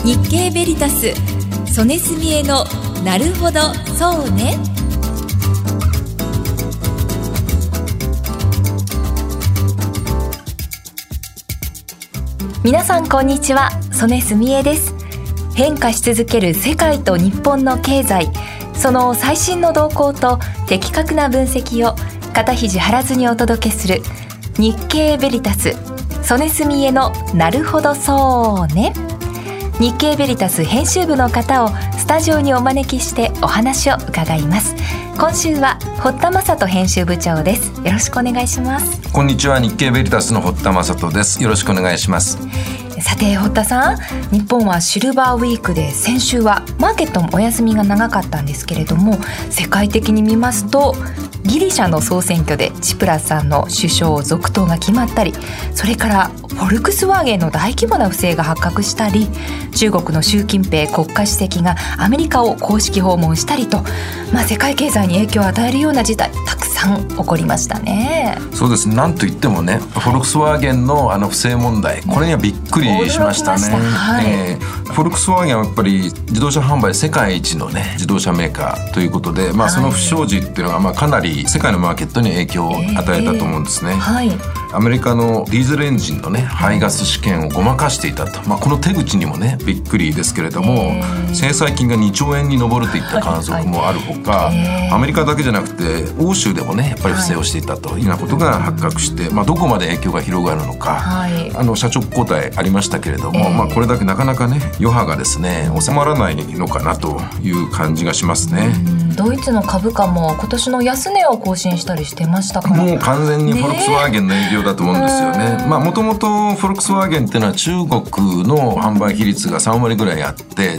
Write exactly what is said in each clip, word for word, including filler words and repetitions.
日経ベリタス曽根澄江のなるほどそうね。皆さんこんにちは、曽根澄江です。変化し続ける世界と日本の経済、その最新の動向と的確な分析を肩肘張らずにお届けする日経ベリタス曽根澄江のなるほどそうね。日経ベリタス編集部の方をスタジオにお招きしてお話を伺います。今週は堀田正人編集部長です。よろしくお願いします。 こんにちは、日経ベリタスの堀田正人です。よろしくお願いします。 さて堀田さん、日本はシルバーウィークで先週はマーケットもお休みが長かったんですけれども、世界的に見ますとギリシャの総選挙でチプラスさんの首相続投が決まったり、それからフォルクスワーゲンの大規模な不正が発覚したり、中国の習近平国家主席がアメリカを公式訪問したりと、まあ、世界経済に影響を与えるような事態たくさん起こりましたね。 そうですね、なんといってもね、フォルクスワーゲンのあの不正問題、これにはびっくりしましたね。 はい、 えー、フォルクスワーゲンはやっぱり自動車販売世界一のね自動車メーカーということで、まあ、その不祥事っていうのがまあかなり世界のマーケットに影響を与えたと思うんですね。 えーはい、 アメリカのディーゼルエンジンのね排ガス試験をごまかしていたと、まあ、この手口にもねびっくりですけれども、えー、制裁金がにちょうえんに上るといった観測もあるほか、はいはい、えー、アメリカだけじゃなくて欧州でもねやっぱり不正をしていたというようなことが発覚して、まあ、どこまで影響が広がるのか、はい、あの社長交代ありましたけれども、えーまあ、これだけなかなかね余波がですね収まらないのかなという感じがしますね。 ドイツの株価も今年の安値を更新したりしてましたから、 もう完全にフォルクスワーゲンの影響だと思うんですよね。まあもともとフォルクスワーゲンっていうのは中国の販売比率がさんわりぐらいあって、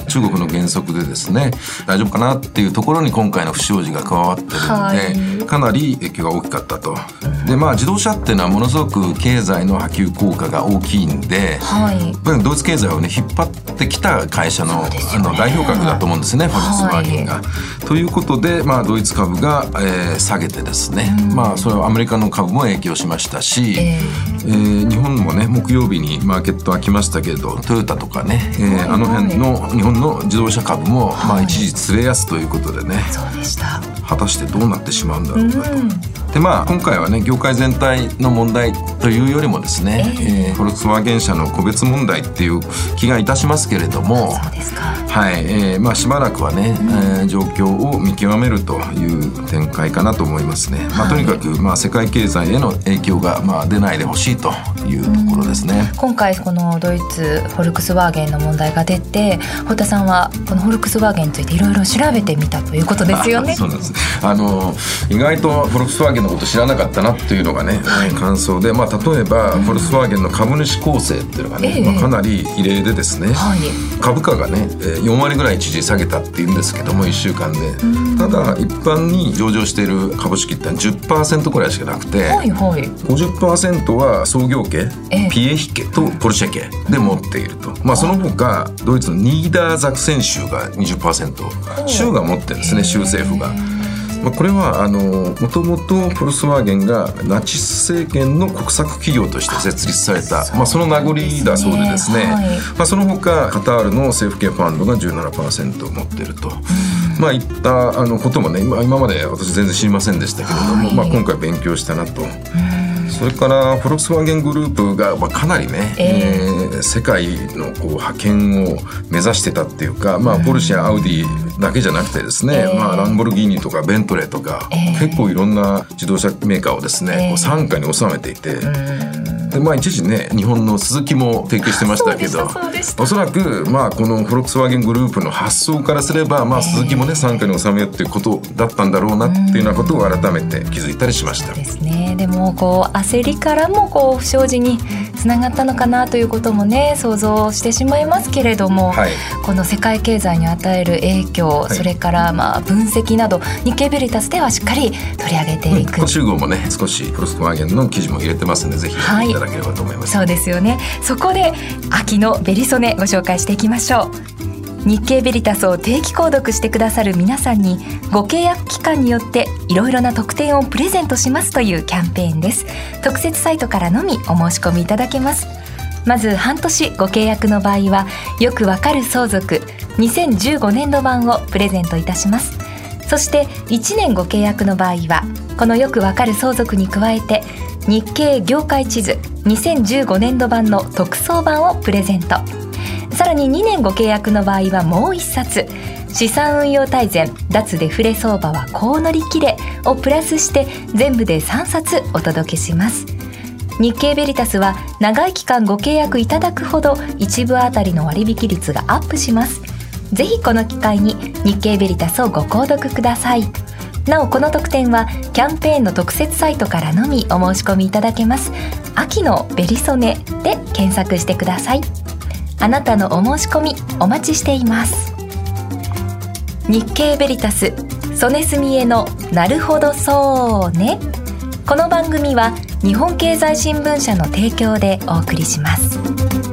中国の原則でですね大丈夫かなっていうところに今回の不祥事が加わってるので、はい、かなり影響が大きかったと。でまあ自動車っていうのはものすごく経済の波及効果が大きいんで、はい、やっぱりドイツ経済をね引っ張ってきた会社 の,、ね、あの代表格だと思うんですね、フォルクスワーゲンが、はい、ということで、まあ、ドイツ株が、えー、下げてですね、まあ、それはアメリカの株も影響しましたし、えーえー、日本もね木曜日にマーケットは来ましたけれど、トヨタとかね、えー、あの辺の日本の自動車株も、はい、まあ、一時つれ安ということでね、 そうでした。 果たしてどうなってしまうんだろうかと。でまあ、今回はね業界全体の問題というよりもですね、えーえー、フォルクスワーゲン社の個別問題っていう気がいたしますけれども、 そうですか、 はい、えーまあ、しばらくはね、うん、えー、状況を見極めるという展開かなと思いますね。まあ、とにかく、まあ、世界経済への影響が、まあ、出ないでほしいというところですね。 うん、今回このドイツフォルクスワーゲンの問題が出て、堀田さんはこのフォルクスワーゲンについていろいろ調べてみたということですよね。 そうなんです。あの意外とフォルクスワーゲンのこと知らなかったなっていうのがね、はい、感想で、まあ、例えば、うん、フォルクスワーゲンの株主構成っていうのがね、えーまあ、かなり異例でですね、はい、株価がねよんわりぐらい一時下げたっていうんですけどもいっしゅうかんで、うん、ただ一般に上場している株式ってのは じゅっパーセント くらいしかなくて、はいはい、ごじゅっパーセント は創業家、えー、ピエヒ家とポルシェ家で持っていると、まあ、その他ドイツのニーダーザクセン州が にじゅっパーセント、州が持ってるんですね、州政府が。まあ、これはあのもともとフォルクスワーゲンがナチス政権の国策企業として設立された、そ, まあ、その名残だそうでですね、はい、まあ、その他カタールの政府系ファンドが じゅうななパーセント 持っていると、まあ、いったあのこともね 今, 今まで私全然知りませんでしたけれども、はい、まあ、今回勉強したなと。それからフォルクスワーゲングループがかなりね、えーえー、世界のこう覇権を目指してたっていうか、まあ、ポルシェやアウディだけじゃなくてですね、えーまあ、ランボルギーニとかベントレーとか、えー、結構いろんな自動車メーカーをですね、えー、こう傘下に収めていて、でまあ、一時ね日本のスズキも提供してましたけど、おそらく、まあ、このフォルクスワーゲングループの発想からすれば、まあ、スズキもね傘下に収めようっていうことだったんだろうなっていうようなことを改めて気づいたりしました。 ですね。でもこう焦りからもこう不祥事につながったのかなということもね想像してしまいますけれども、はい、この世界経済に与える影響、はい、それからまあ分析など日経ベリタスではしっかり取り上げていく、 うん、集合もね少しフォルクスワーゲンの記事も入れてますのでぜひ読んでいただければと思います、 はい、そうですよね。そこで秋のベリソネご紹介していきましょう。日経ベリタスを定期購読してくださる皆さんにご契約期間によっていろいろな特典をプレゼントしますというキャンペーンです。特設サイトからのみお申し込みいただけます。 まず半年ご契約の場合はよくわかる相続にせんじゅうごねんど版をプレゼントいたします。そしていちねんご契約の場合はこのよくわかる相続に加えて日経業界地図にせんじゅうごねんど版の特装版をプレゼント。さらににねんご契約の場合はもういっさつ資産運用大全脱デフレ相場はこう乗り切れをプラスして全部でさんさつお届けします。日経ベリタスは長い期間ご契約いただくほど一部あたりの割引率がアップします。ぜひこの機会に日経ベリタスをご購読ください。なおこの特典はキャンペーンの特設サイトからのみお申し込みいただけます。秋のベリソネで検索してください。あなたのお申し込みお待ちしています。日経ベリタス曽根澄江のなるほどそうね。この番組は日本経済新聞社の提供でお送りします。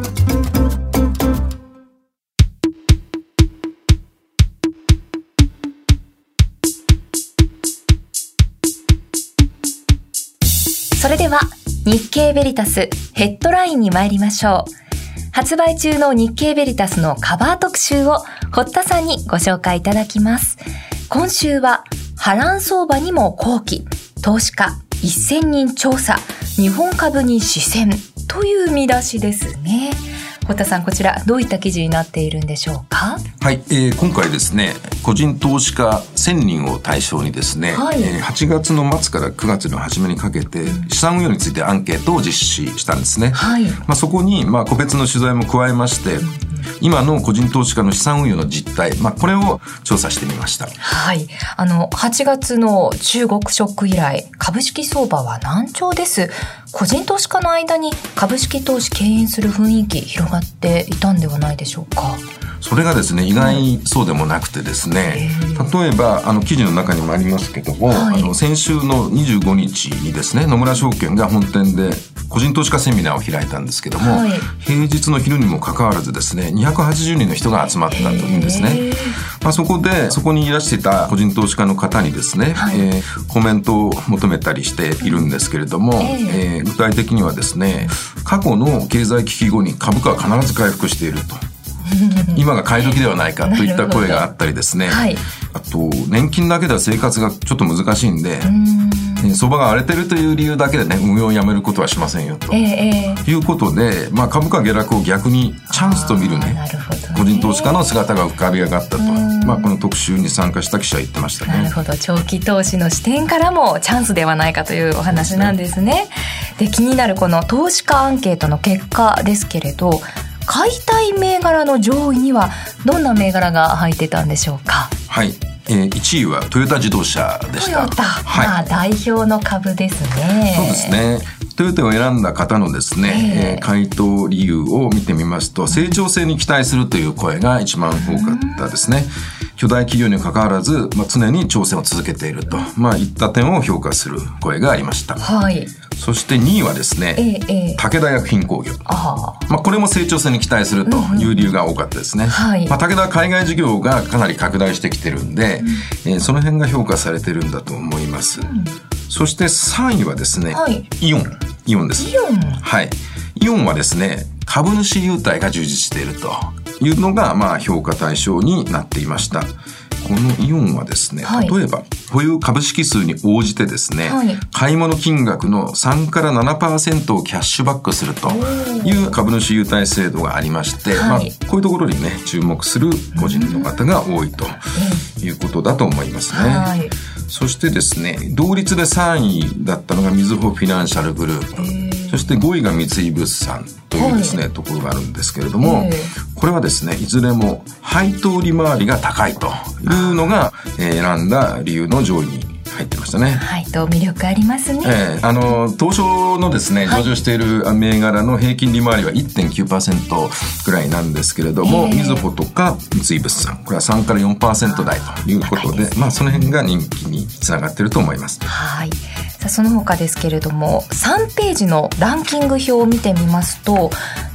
それでは日経ベリタスヘッドラインに参りましょう。発売中の日経ベリタスのカバー特集を堀田さんにご紹介いただきます。今週は波乱相場にも好機、投資家せんにん調査、日本株に視線という見出しですね。堀田さん、こちらどういった記事になっているんでしょうか。 はい、えー、今回ですね個人投資家せんにんを対象にですね、はいえー、はちがつの末からくがつの初めにかけて資産運用についてアンケートを実施したんですね、はいまあ、そこにまあ個別の取材も加えまして、うん今の個人投資家の資産運用の実態、まあ、これを調査してみました。 はい、あのはちがつの中国ショック以来株式相場は難聴です。個人投資家の間に株式投資敬遠する雰囲気広がっていたんではないでしょうか。 それがですね意外そうでもなくてですね、例えばあの記事の中にもありますけども、はい、あの先週のにじゅうごにちにですね野村証券が本店で個人投資家セミナーを開いたんですけども、はい、平日の昼にもかかわらずですねにひゃくはちじゅうにんの人が集まったというんですね。まあ、そこでそこにいらしていた個人投資家の方にですね、はいえー、コメントを求めたりしているんですけれども、えー、具体的にはですね過去の経済危機後に株価は必ず回復していると今が買い時ではないかといった声があったりですね、はい、あと年金だけでは生活がちょっと難しいんで相場が荒れてるという理由だけでね運用をやめることはしませんよと、えー、いうことで、まあ、株価下落を逆にチャンスと見るね個人投資家の姿が浮かび上がったと、まあ、この特集に参加した記者は言ってましたね。 なるほど、長期投資の視点からもチャンスではないかというお話なんですね。で、気になるこの投資家アンケートの結果ですけれど買いたい銘柄の上位にはどんな銘柄が入ってたんでしょうか。 はい、えー、いちいはトヨタ自動車でした。 トヨタ、はい、まあ、代表の株ですね。 そうですね。トヨタを選んだ方のですね、えー、回答理由を見てみますと成長性に期待するという声が一番多かったですね。巨大企業にかかわらず、まあ、常に挑戦を続けていると、まあ、いった点を評価する声がありました。はい、そしてにいはですね、えーえー、武田薬品工業。あ、まあ、これも成長性に期待するという理由が多かったですね。うんうん、はい、まあ、武田は海外事業がかなり拡大してきてるんで、うん、えー、その辺が評価されてるんだと思います。うん、そしてさんいはですね、はい、イオンイオンです。イオン、はい、イオンはですね株主優待が充実しているというのがまあ評価対象になっていました。このイオンはですね、はい、例えば保有株式数に応じてですね、はい、買い物金額のさんからななパーセント をキャッシュバックするという株主優待制度がありまして、はい、まあ、こういうところにね注目する個人の方が多いということだと思いますね。はい、そしてですね同率でさんいだったのがみずほフィナンシャルグループ、そしてごいが三井物産というですね、はい、ところがあるんですけれども、これはですねいずれも配当利回りが高いというのが、えー、選んだ理由の上位に入ってましたね。 配当魅力ありますね。 えー、あの東証のですね上場している銘柄の平均利回りは いってんきゅうパーセント ぐらいなんですけれども、みずほとか三井物産これはさんからよんパーセント 台ということで、まあ、その辺が人気につながっていると思います。 はい、さあその他ですけれどもさんページのランキング表を見てみますと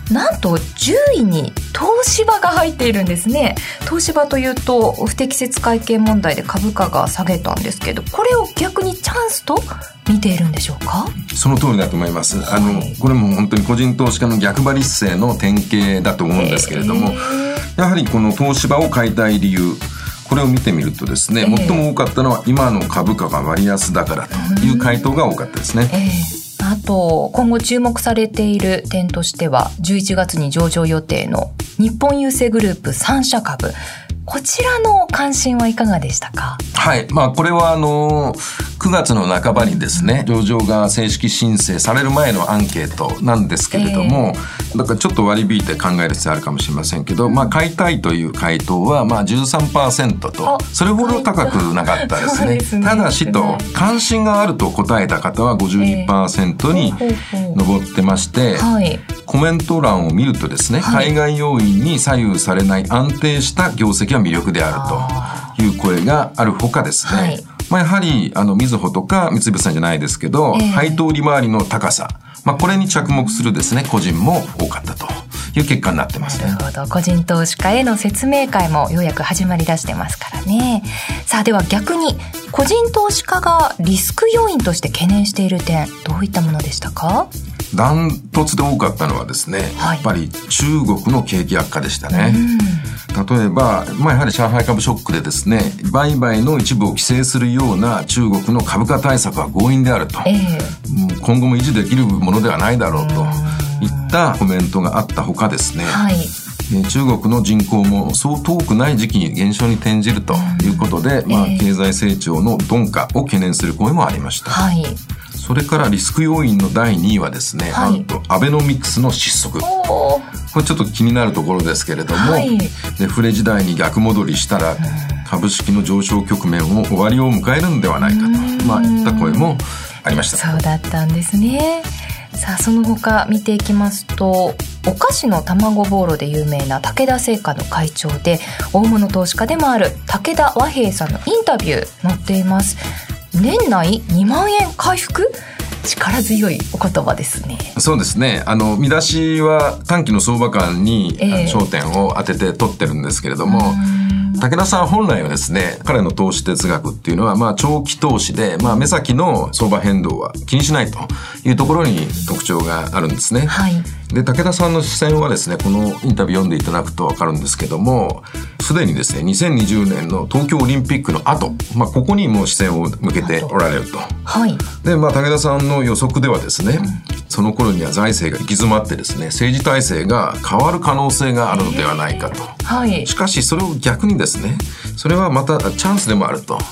なんとじゅういに東芝が入っているんですね。東芝というと不適切会計問題で株価が下げたんですけど、これを逆にチャンスと見ているんでしょうか？ その通りだと思います。あの、はい、これも本当に個人投資家の逆張り姿勢の典型だと思うんですけれども、やはりこの東芝を買いたい理由、これを見てみるとですね、最も多かったのは今の株価が割安だからという回答が多かったですね。 えーあと今後注目されている点としては、じゅういちがつに上場予定の日本郵政グループさん社株、こちらの関心はいかがでしたか？ はい、まあ、これはあのくがつの半ばにですね、上場が正式申請される前のアンケートなんですけれども、えー、だからちょっと割り引いて考える必要あるかもしれませんけど、まあ、買いたいという回答はまあ じゅうさんパーセント とそれほど高くなかったですね。ですねただしと関心があると答えた方は ごじゅうにパーセント に上ってまして、はい、コメント欄を見るとですね、はい、海外要因に左右されない安定した業績は魅力であるという声があるほかですね、はい、まあ、やはりあのみずほとか三菱さんじゃないですけど、えー、配当利回りの高さ、まあ、これに着目するですね個人も多かったという結果になってますね。 なるほど、個人投資家への説明会もようやく始まりだしてますからね。さあでは逆に個人投資家がリスク要因として懸念している点、どういったものでしたか？ ダントツで多かったのはですね、はい、やっぱり中国の景気悪化でしたね。例えば、まあ、やはり上海株ショックでですね、売買の一部を規制するような中国の株価対策は強引であると、えー、今後も維持できるものではないだろうといったコメントがあったほかですね、はい、中国の人口もそう遠くない時期に減少に転じるということで、まあ、経済成長の鈍化を懸念する声もありました。はい、それからリスク要因のだいにいはですね、はい、なんとアベノミクスの失速、これちょっと気になるところですけれども、はい、デフレ時代に逆戻りしたら株式の上昇局面を終わりを迎えるのではないかと、まあ、いった声もありました。 そうだったんですね。さあその他見ていきますと、お菓子の卵ボーロで有名な武田製菓の会長で大物投資家でもある武田和平さんのインタビュー載っています。年内にまんえん回復、力強いお言葉ですね。 そうですね、あの見出しは短期の相場感に、えー、焦点を当てて取ってるんですけれども、武田さん本来はですね、彼の投資哲学っていうのは、まあ、長期投資で、まあ、目先の相場変動は気にしないというところに特徴があるんですね。はい、で武田さんの視線はですね、このインタビュー読んでいただくと分かるんですけども、すでにですねにせんにじゅうねんの東京オリンピックの後、まあ、ここにも視線を向けておられると。はい、で、まあ、武田さんの予測ではですね、うん、その頃には財政が行き詰まってですね、政治体制が変わる可能性があるのではないかと。はい、しかしそれを逆にですね、それはまたチャンスでもあると、うん、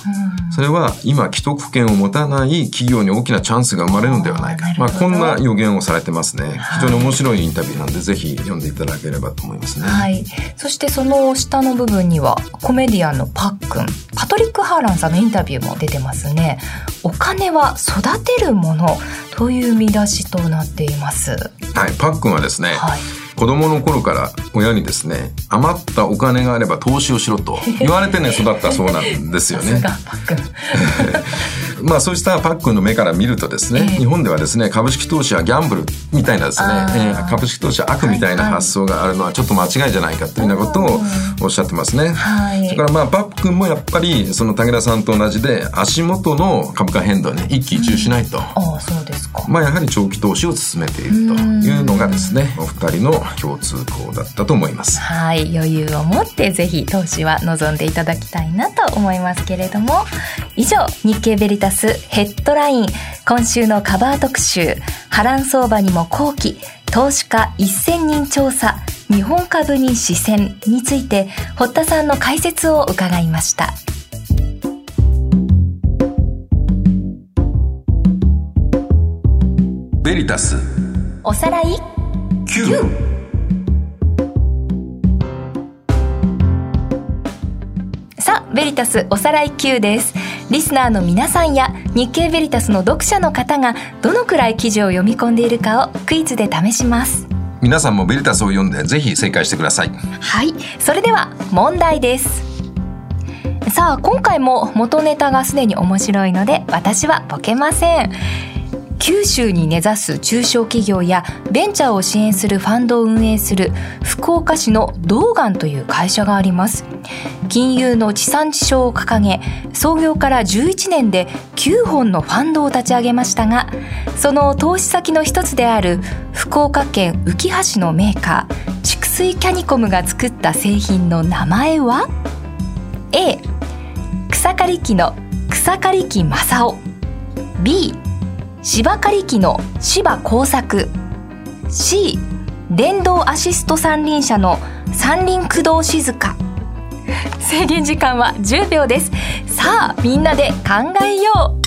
それは今既得権を持たない企業に大きなチャンスが生まれるのではないか、まあ、こんな予言をされてますね。非常に面白いインタビューなんで、ぜひ読んでいただければと思いますね。 はい、そしてその下の部分にはコメディアンのパックン、パトリック・ハーランさんのインタビューも出てますね。お金は育てるものという見出しとなっています。 はい、パックンはですね、はい、子供の頃から親にですね、余ったお金があれば投資をしろと言われてね育ったそうなんですよね。さすがパックンまあそうしたパックンの目から見るとですね、えー、日本ではですね、株式投資はギャンブルみたいなですね、えー、株式投資は悪みたいな発想があるのはちょっと間違いじゃないかというようなことをおっしゃってますね。はい、それからまあパックンもやっぱりその武田さんと同じで、足元の株価変動ね、一喜一憂しないと、うん、ああそうですか。まあやはり長期投資を進めているというのがですね、お二人の共通項だったと思います。 はい、余裕を持ってぜひ投資は望んでいただきたいなと思いますけれども、以上日経ベリタスヘッドライン、今週のカバー特集、波乱相場にも好機、投資家せんにん調査、日本株に視線について堀田さんの解説を伺いました。 ベリタスおさらいきゅう。さあベリタスおさらいきゅうです。リスナーの皆さんや日経ベリタスの読者の方がどのくらい記事を読み込んでいるかをクイズで試します。 皆さんもベリタスを読んでぜひ正解してください。 はい、それでは問題です。さあ今回も元ネタがすでに面白いので私はボケません。 九州に根ざす中小企業やベンチャーを支援するファンドを運営する福岡市のドーガンという会社があります。金融の地産地消を掲げ、創業からじゅういちねんできゅうほんのファンドを立ち上げましたが、その投資先の一つである福岡県うきは市のメーカー筑水キャニコムが作った製品の名前は A 草刈り機の草刈り機正雄、 B 芝刈り機の芝耕作、 C 電動アシスト三輪車の三輪駆動静香。制限時間はじゅうびょうです。さあみんなで考えよう。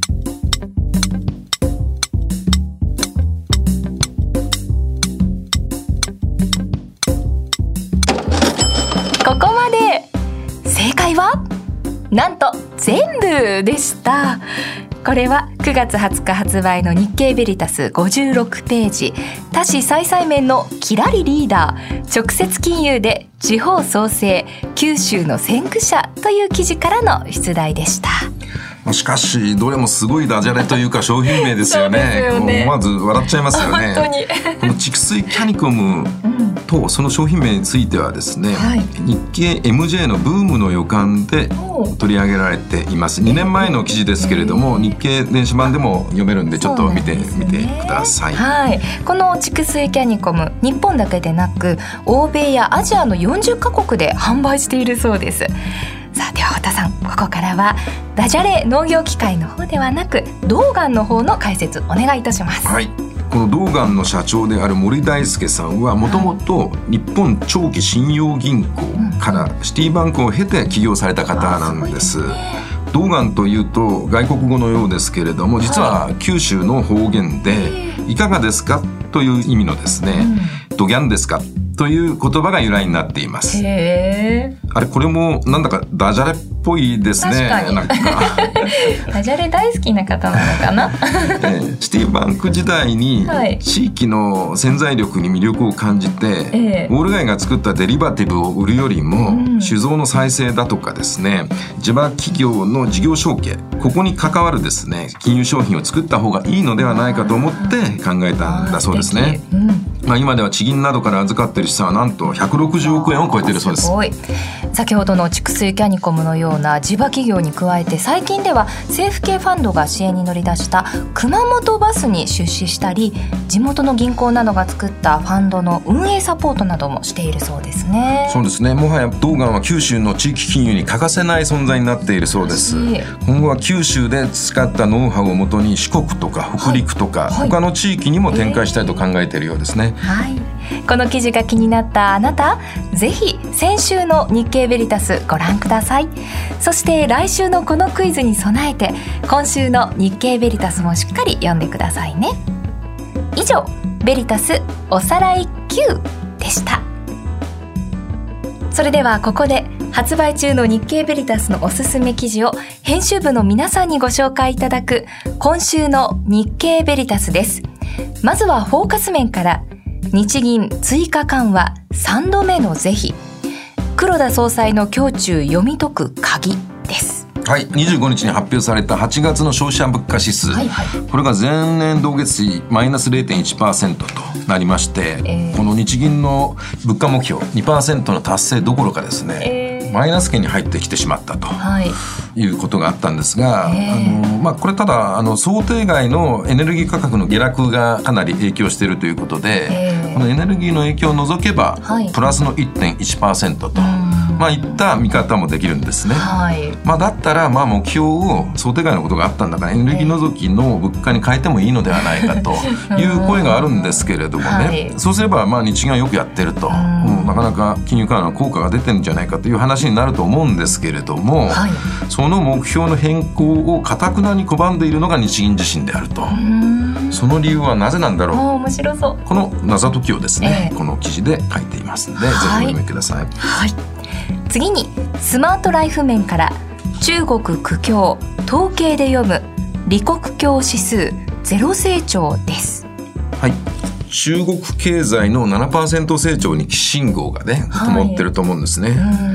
ここまで。正解はなんと全部でした。これはくがつはつか発売の日経ベリタスごじゅうろくページ、多子再々面のキラリリーダー、直接金融で地方創生九州の先駆者という記事からの出題でした。 しかしどれもすごいダジャレというか商品名ですよね。 そうですよね。 思わず笑っちゃいますよね。 本当にこの筑水キャニコムとその商品名についてはですね、はい、日経 エムジェー のブームの予感で取り上げられています。にねんまえの記事ですけれども、日経電子版でも読めるんでちょっと見てみてください。 はい、この筑水キャニコム、日本だけでなく欧米やアジアのよんじゅっかこくで販売しているそうです。さあでは太田さん、ここからはダジャレ農業機械の方ではなくドーガンの方の解説お願いいたします。 はい、このドーガンの社長である森大輔さんはもともと日本長期信用銀行からシティバンクを経て起業された方なんです。ドーガンというと外国語のようですけれども、実は九州の方言でいかがですかという意味のですね、ドギャンですかという言葉が由来になっています。 へー、 あれこれもなんだかダジャレっぽいですね。 確かになんかダジャレ大好きな方なのかな、 えー、シティバンク時代に地域の潜在力に魅力を感じて、はい、ウォール街が作ったデリバティブを売るよりも、うん、酒造の再生だとかですね、地場企業の事業承継、ここに関わるですね金融商品を作った方がいいのではないかと思って考えたんだそうですね。うん、まあ、今では地銀などから預かっている資産はなんとひゃくろくじゅうおくえんを超えているそうです。 すごい。先ほどの筑水キャニコムのような地場企業に加えて、最近では政府系ファンドが支援に乗り出した熊本バスに出資したり、地元の銀行などが作ったファンドの運営サポートなどもしているそうですね。 そうですね。もはやドーガンは九州の地域金融に欠かせない存在になっているそうです。今後は九州で培ったノウハウをもとに四国とか北陸とか、はいはい、他の地域にも展開したいと考えているようですね。 はい、この記事が気になったあなた、ぜひ先週の日経ベリタスご覧ください。そして来週のこのクイズに備えて今週の日経ベリタスもしっかり読んでくださいね。以上、ベリタスおさらい Q でした。それではここで発売中の日経ベリタスのおすすめ記事を編集部の皆さんにご紹介いただく今週の日経ベリタスです。まずはフォーカス面から、日銀追加緩和さんどめの是非、黒田総裁の胸中読み解く鍵です。 はい、にじゅうごにちに発表されたはちがつの消費者物価指数、はいはい、これが前年同月比マイナス れいてんいちパーセント となりまして、えー、この日銀の物価目標 にパーセント の達成どころかですね、えー、マイナス圏に入ってきてしまったと、はい、いうことがあったんですが、えーあのまあ、これただあの想定外のエネルギー価格の下落がかなり影響しているということで、えー、このエネルギーの影響を除けば、はい、プラスの いってんいちパーセント と、まあ、いった見方もできるんですね。はい、まあ、だったらまあ目標を想定外のことがあったんだからエネルギー除きの物価に変えてもいいのではないかという声があるんですけれどもね、はい、そうすればまあ日銀はよくやってると、うん、なかなか金融緩和の効果が出てるんじゃないかという話になると思うんですけれども、はい、その目標の変更を堅くなに拒んでいるのが日銀自身であると。その理由はなぜなんだろう。 面白そう。 この謎解きをですね、えー、この記事で書いていますので、はい、ぜひお読みください。 はい、次にスマートライフ面から、中国苦境統計で読む李克強指数ゼロ成長です。 はい、中国経済の ななパーセント 成長に信号がね灯ってると思うんですね。はい、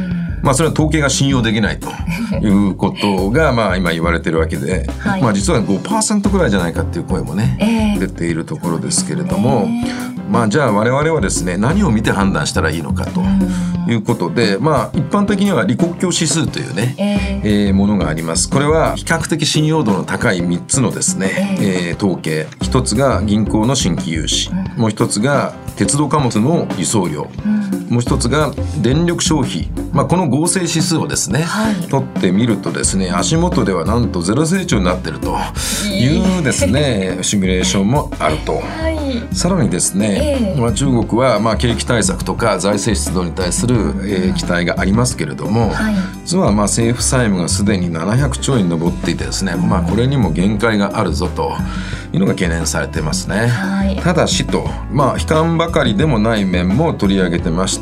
まあ、それは統計が信用できないということがまあ今言われてるわけで、はい、まあ、実は ごパーセント くらいじゃないかっていう声もね、えー、出ているところですけれども、えー、まあ、じゃあ我々はですね何を見て判断したらいいのかということで、まあ、一般的には李克強指数というね、えーえー、ものがあります。これは比較的信用度の高いみっつのですね、えーえー、統計、一つが銀行の新規融資、うん、もう一つが鉄道貨物の輸送量、うん、もう一つが電力消費、まあ、この合成指数をですね、はい、取ってみるとですね足元ではなんとゼロ成長になっているというですねシミュレーションもあると、はい、さらにですね、えーまあ、中国はまあ景気対策とか財政出動に対する、えー、期待がありますけれども、はい、実はまあ政府債務がすでにななひゃくちょうえんに上っていてですね、まあ、これにも限界があるぞというのが懸念されていますね、はい、ただしと、まあ、悲観ばかりでもない面も取り上げてまして、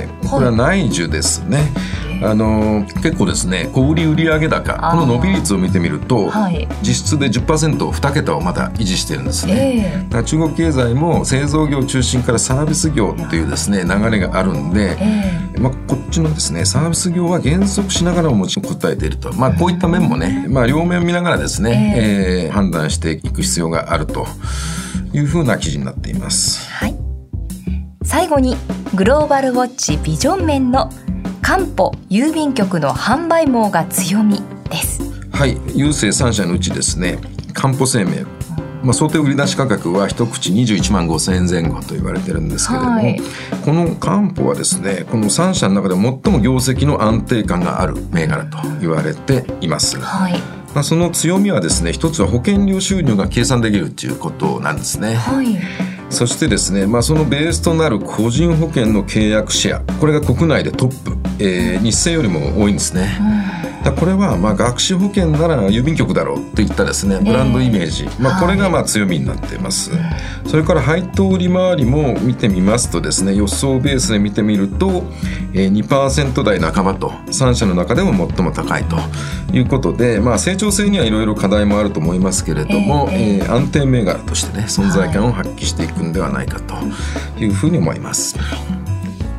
これは内需ですね、あの結構ですね小売売上高この伸び率を見てみると、はい、実質で じゅっパーセント、に桁をまだ維持してるんですね、えー、だから中国経済も製造業中心からサービス業っていうですね流れがあるんで、えーまあ、こっちのですねサービス業は減速しながらももちろん応えていると、まあ、こういった面もね、まあ、両面見ながらですね、えーえー、判断していく必要があるというふうな記事になっています、 はい、最後にグローバルウォッチビジョン面のかんぽ郵便局の販売網が強みです。 はい、郵政さん社のうちですねかんぽ生命、まあ、想定売り出し価格は一口にじゅういちまんごせんえんぜん後と言われてるんですけれども、はい、このかんぽはですねこのさん社の中で最も業績の安定感がある銘柄と言われています、はい、まあ、その強みはですね一つは保険料収入が計算できるということなんですね、はい、そしてですね、まあ、そのベースとなる個人保険の契約シェア、これが国内でトップ、えー、日清よりも多いんですね、うん、だこれはまあ学資保険なら郵便局だろうといったですねブランドイメージ、えーまあ、これがまあ強みになっています、はい、それから配当売り回りも見てみますとですね予想ベースで見てみると、えー、にパーセント 台半ばとさん社の中でも最も高いということで、まあ、成長性にはいろいろ課題もあると思いますけれども、えーえー、安定銘柄としてね存在感を発揮していくんではないかというふうに思います、はい、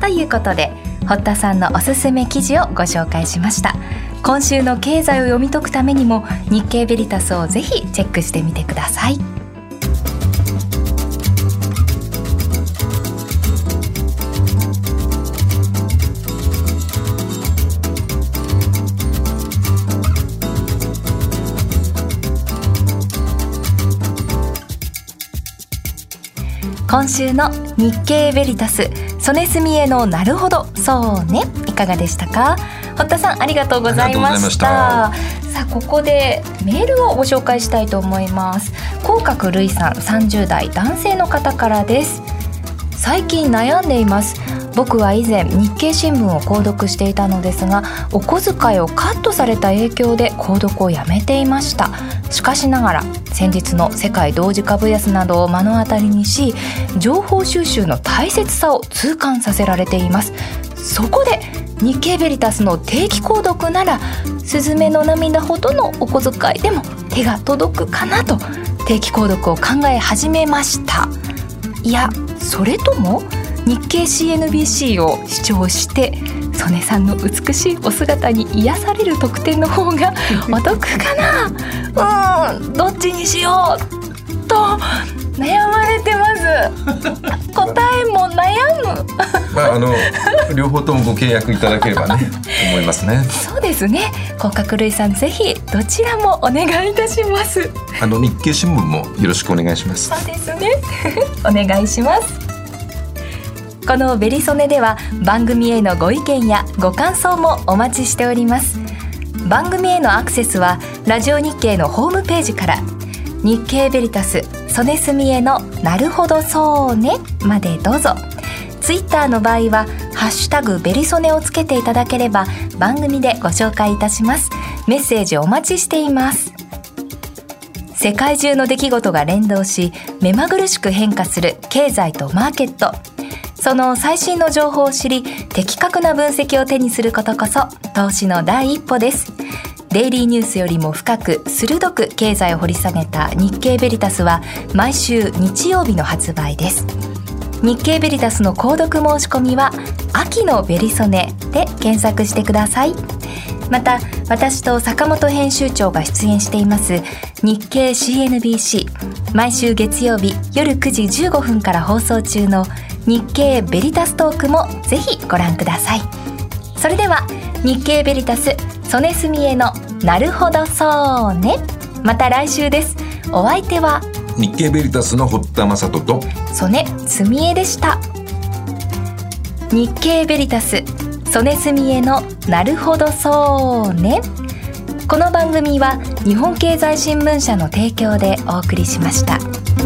ということで堀田さんのおすすめ記事をご紹介しました。今週の経済を読み解くためにも日経ベリタスをぜひチェックしてみてください。今週の日経ベリタス曽根澄江のなるほどそうね、いかがでしたか。堀田さんありがとうございました。さあここでメールをご紹介したいと思います。甲殻類さんさんじゅう代男性の方からです。最近悩んでいます。僕は以前日経新聞を購読していたのですがお小遣いをカットされた影響で購読をやめていました。しかしながら先日の世界同時株安などを目の当たりにし情報収集の大切さを痛感させられています。そこで日経ベリタスの定期購読ならスズメの涙ほどのお小遣いでも手が届くかなと定期購読を考え始めました。いやそれとも日経 シーエヌビーシー を視聴して曽根さんの美しいお姿に癒される特典の方がお得かなうーんどっちにしようと悩まれてます。答えも悩むまあ、あの両方ともご契約いただければね思いますね。 そうですね。甲殻類さんぜひどちらもお願いいたします。 あの日経新聞もよろしくお願いします。 そうですねお願いします。このベリソネでは番組へのご意見やご感想もお待ちしております。番組へのアクセスはラジオ日経のホームページから日経ベリタス曽根澄江のなるほどそうねまでどうぞ。ツイッターの場合はハッシュタグベリソネをつけていただければ番組でご紹介いたします。メッセージお待ちしています。世界中の出来事が連動し目まぐるしく変化する経済とマーケット、その最新の情報を知り的確な分析を手にすることこそ投資の第一歩です。デイリーニュースよりも深く鋭く経済を掘り下げた日経ベリタスは毎週日曜日の発売です。日経ベリタスの購読申し込みは秋のベリソネで検索してください。また私と坂本編集長が出演しています日経 シーエヌビーシー 毎週月曜日夜くじじゅうごふんから放送中の日経ベリタストークもぜひご覧ください。それでは日経ベリタス曽根澄江のなるほどそうね、また来週です。お相手は日経ベリタスの堀田正人と曽根澄江でした。日経ベリタス曽根澄江のなるほどそうね。この番組は日本経済新聞社の提供でお送りしました。